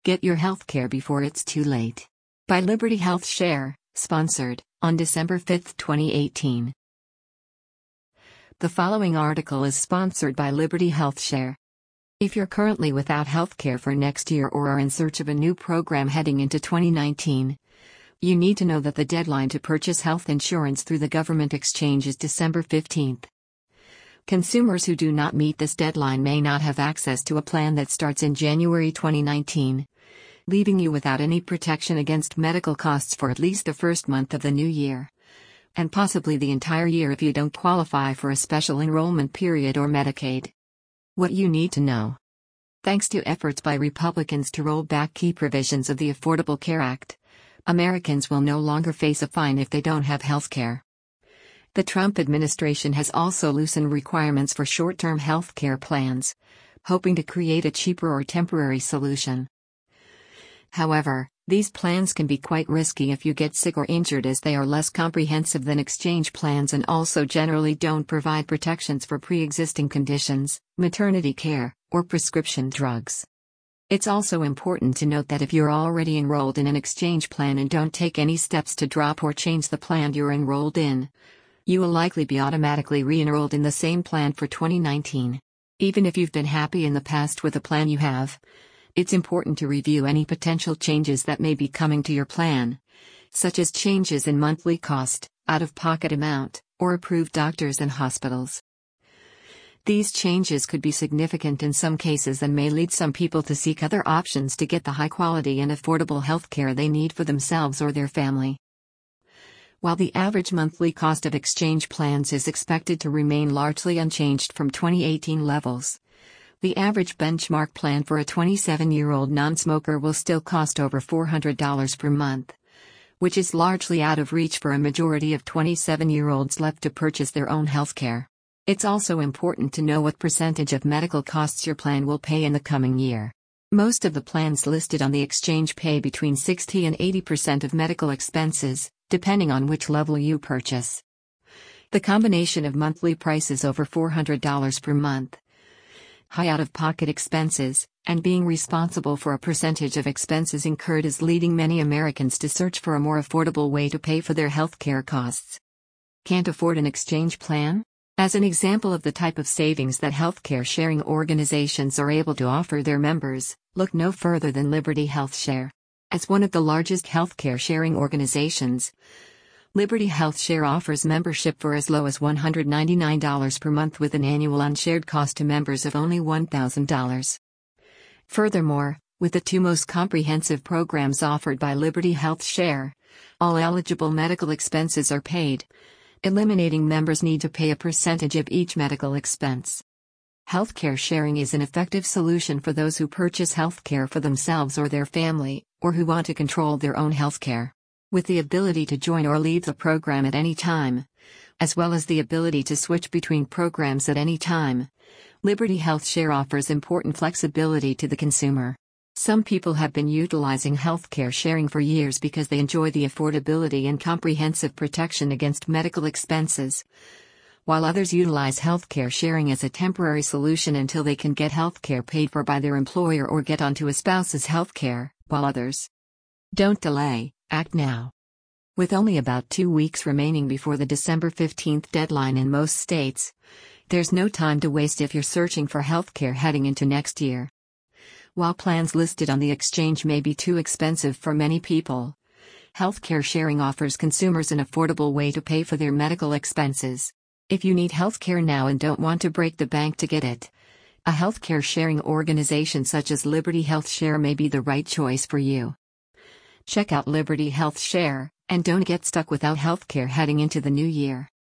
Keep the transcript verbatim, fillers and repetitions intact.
Get your healthcare before it's too late. By Liberty Health Share, sponsored, on December fifth, twenty eighteen. The following article is sponsored by Liberty Health Share. If you're currently without healthcare for next year or are in search of a new program heading into twenty nineteen, you need to know that the deadline to purchase health insurance through the government exchange is December fifteenth. Consumers who do not meet this deadline may not have access to a plan that starts in January twenty nineteen, leaving you without any protection against medical costs for at least the first month of the new year, and possibly the entire year if you don't qualify for a special enrollment period or Medicaid. What you need to know. Thanks to efforts by Republicans to roll back key provisions of the Affordable Care Act, Americans will no longer face a fine if they don't have health care. The Trump administration has also loosened requirements for short-term health care plans, hoping to create a cheaper or temporary solution. However, these plans can be quite risky if you get sick or injured, as they are less comprehensive than exchange plans and also generally don't provide protections for pre-existing conditions, maternity care, or prescription drugs. It's also important to note that if you're already enrolled in an exchange plan and don't take any steps to drop or change the plan you're enrolled in, you will likely be automatically re-enrolled in the same plan for twenty nineteen. Even if you've been happy in the past with the plan you have, it's important to review any potential changes that may be coming to your plan, such as changes in monthly cost, out-of-pocket amount, or approved doctors and hospitals. These changes could be significant in some cases and may lead some people to seek other options to get the high-quality and affordable health care they need for themselves or their family. While the average monthly cost of exchange plans is expected to remain largely unchanged from twenty eighteen levels, the average benchmark plan for a twenty-seven-year-old non-smoker will still cost over four hundred dollars per month, which is largely out of reach for a majority of twenty-seven-year-olds left to purchase their own health care. It's also important to know what percentage of medical costs your plan will pay in the coming year. Most of the plans listed on the exchange pay between sixty and eighty percent of medical expenses, depending on which level you purchase. The combination of monthly prices over four hundred dollars per month, high out-of-pocket expenses, and being responsible for a percentage of expenses incurred is leading many Americans to search for a more affordable way to pay for their health care costs. Can't afford an exchange plan? As an example of the type of savings that healthcare sharing organizations are able to offer their members, look no further than Liberty Health Share. As one of the largest healthcare sharing organizations, Liberty Health Share offers membership for as low as one hundred ninety-nine dollars per month with an annual unshared cost to members of only one thousand dollars. Furthermore, with the two most comprehensive programs offered by Liberty Health Share, all eligible medical expenses are paid, eliminating members' need to pay a percentage of each medical expense. Healthcare sharing is an effective solution for those who purchase healthcare for themselves or their family, or who want to control their own healthcare. With the ability to join or leave the program at any time, as well as the ability to switch between programs at any time, Liberty Health Share offers important flexibility to the consumer. Some people have been utilizing healthcare sharing for years because they enjoy the affordability and comprehensive protection against medical expenses, while others utilize healthcare sharing as a temporary solution until they can get healthcare paid for by their employer or get onto a spouse's healthcare, while others don't delay. Act now. With only about two weeks remaining before the December fifteenth deadline in most states, there's no time to waste if you're searching for healthcare heading into next year. While plans listed on the exchange may be too expensive for many people, healthcare sharing offers consumers an affordable way to pay for their medical expenses. If you need healthcare now and don't want to break the bank to get it, a healthcare sharing organization such as Liberty Health Share may be the right choice for you. Check out Liberty Health Share, and don't get stuck without healthcare heading into the new year.